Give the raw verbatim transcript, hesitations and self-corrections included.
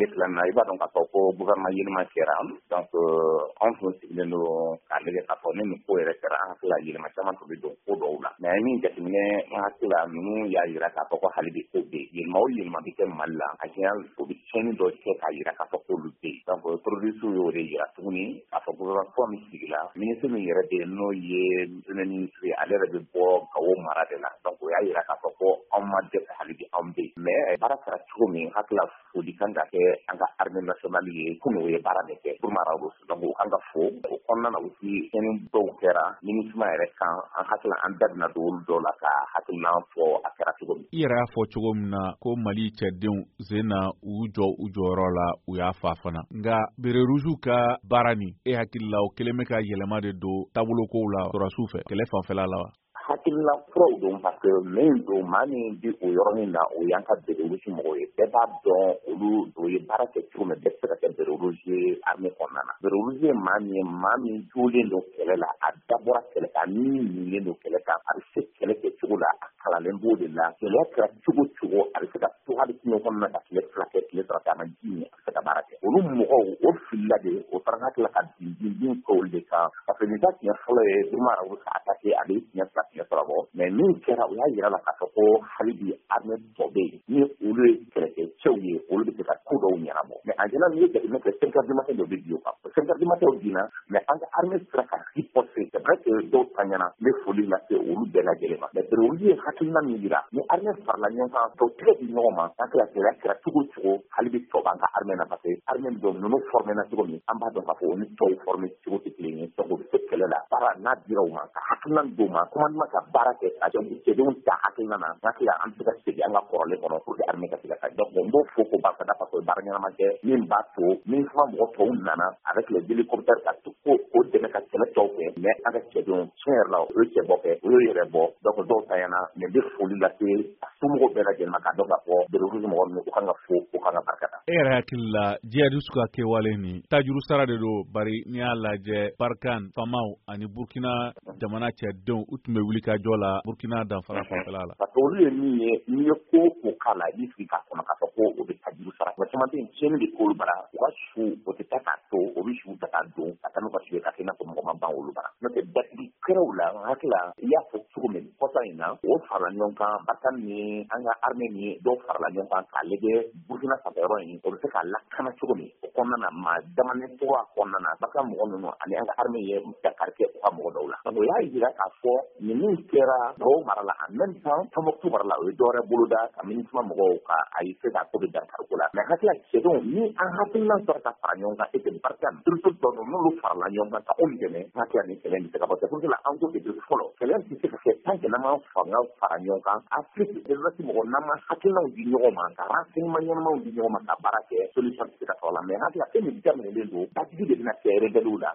tile filanan na i b'a dɔn k'a fɔ ko gouvernement yɛlɛma kɛra donc anw tun sigilen don k'a lajɛ k'a fɔ ni nin ko yɛrɛ kɛra an hakili la yɛlɛma caman tun bɛ don ko dɔw la mais min jateminɛ an hakili la ninnu y'a jira k'a fɔ ko hali bi ko bɛ yen yɛlɛma o yɛlɛma bɛ kɛ Mali la a diya o bɛ tiɲɛni dɔ kɛ k'a jira k'a fɔ k'olu bɛ yen donc terroriste y'o de jira tuguni k'a fɔ gouvernement min sigila ministre min yɛrɛ bɛ yen n'o ye premier ministre ale yɛrɛ bɛ bɔ Gawo mara de la donc o y'a jira k'a fɔ ko anw ma dɛsɛ hali bi anw bɛ yen mais baara kɛra cogo min hakili la foli kan ka kɛ an ka armée nationale ye komi o ye baara de kɛ pour mara o donc o kan ka fo o kɔnɔna na aussi tiɲɛni dɔw kɛra MINUSMA yɛrɛ kan an hakili la an da bɛna don olu dɔw la ka hakilina fɔ a kɛra cogo min. I yɛrɛ y'a fɔ cogo min na ko Mali cɛdenw sen na u jɔ u jɔyɔrɔ la u y'a fa fana nka bere rouge ka baara nin e hakili la o kelen bɛ ka yɛlɛma de don taabolokow la sɔrɔsiw fɛ kɛlɛ fanfɛla la wa? Hakilina kuraw don parce que min don maa min bi o yɔrɔnin na o y'an ka bere rouge mɔgɔw ye bɛɛ b'a dɔn olu o ye baara kɛ cogo min bɛɛ tɛ se ka kɛ bere rouge ye armée kɔnɔna na bere rouge ye maa min ye maa min jolen don kɛlɛ la a dabɔra kɛlɛ kan min ɲinilen don kɛlɛ kan a bɛ se kɛlɛ kɛ cogo la a kalanlen b'o de la kɛlɛ kɛra cogo cogo a bɛ se ka to hali kungo kɔnɔna ka tile fila kɛ tile saba kɛ a ma ji min a bɛ se ka baara kɛ olu mɔgɔw o filila de o fana hakili la ka bin bin bin kɛ olu de kan parce que nin ta tiɲɛ fɔlɔ ye Burma Arabu ka attaqué a bɛ tiɲɛ fila tiɲɛ saba bɔ mais min kɛra o y'a jira la k'a fɔ ko hali bi armée tɔ bɛ yen ni olu ye kɛlɛkɛcɛw ye olu bɛ se ka ko dɔw ɲɛnabɔ mais en général n'i ye jateminɛ kɛ cinq heures du matin dɔ bɛ bin o kan cinq heures du matin o binna mais an ka armée sera ka riposte c'est vrai que dɔw tanyana n bɛ foli lase olu bɛɛ lajɛlen ma mais olu ye hakilina min jira ni armée farala ɲɔgɔn kan tɔw tɛgɛ di ɲɔgɔn ma an kɛra kɛlɛ kɛra cogo cogo hali bi tɔ b'an ka armée na parce que armée dɔw ninnu formé na cogo min an b'a dɔn k'a fɔ o ni tɔw formé cogo tɛ kelen ye donc o bɛ se kɛlɛ la baara n'a dira u ma ka hakilina d'u ma commandement ka baara kɛ a cɛdenw ta hakilina na n'a kɛra an bɛ se ka segin an ka kɔrɔlen kɔnɔ pour que armée ka se ka taa donc n b'o fo ko barikada parce que baara ɲɛnama kɛ min b'a to min fana mɔgɔ tɔw nana avec les hélicoptères ka to ko o dɛmɛ ka kɛlɛ tɔw kɛ mais an ka cɛdenw tiɲɛ yɛrɛ la o ye cɛ bɔ kɛ o y'o yɛrɛ bɔ donc dɔw tanyana mais n bɛ foli lase a somɔgɔw bɛɛ lajɛlen ma k'a dɔn k'a fɔ bere rouge mɔgɔ ninnu u kan ka fo u kan ka barikada. E yɛrɛ hakili la jihadiste ka kɛwale nin tajuru sara de don bari n'i y'a lajɛ Barkan Famaw ani Burkina jamana cɛdenw u tun bɛ wuli ka jɔ la Burkina danfara fanfɛla la. parce que olu ye min ye n'i ye ko o k'a la i b'i sigi k'a kɔnɔ k'a fɔ ko o bɛ tajuru sara mais caman bɛ yen tiɲɛni de k'olu bara u ka su o tɛ taa k'a to o bɛ su ta k'a don ka taa n'u ka su ye ka kɛ i n'a fɔ mɔgɔ ma ban olu bara n'o tɛ datigi kɛraw la n hakili la i y'a fɔ cogo min kɔsa in na o farala ɲɔgɔn kan Barkan ni an ka armée ni dɔw farala ɲɔgɔn kan k'a lajɛ Burkina fanfɛyɔrɔ in o bɛ se k'a lakana cogo min o kɔnɔna na maa damanen tora a kɔnɔna na Barkan mɔgɔ ninnu ani an ka armée ye Dakar kɛ u ka mɔgɔ dɔw la donc o y'a jira k'a fɔ nin min kɛra Gawo mara la en même temps Tɔnbukutu mara la o ye dɔwɛrɛ boloda ka MINUSMA mɔgɔw ka a ye se k'a ko bɛ Dakar ko la mais hakili la cɛdenw ni an hakilina sɔrɔ ka fara ɲɔgɔn kan e tɛ Barkan surtout tɔ ninnu n'olu farala ɲɔgɔn kan ka anw dɛmɛ hakili la nin kɛlɛ in bɛ se ka bɔ c'est pour cela an ko depuis fɔlɔ kɛlɛ tɛ se ka kɛ tant que n'an ma fanga fara ɲɔgɔn kan Afrique développé mɔgɔ n'an ma hakilinaw di ɲɔgɔn ma ka renseignement ɲɛnamaw di ɲɔgɔn ma ka baara kɛ solution tɛ se ka sɔrɔ la mais hakili la e min daminɛlen don datigi de bɛna kɛ rebelle la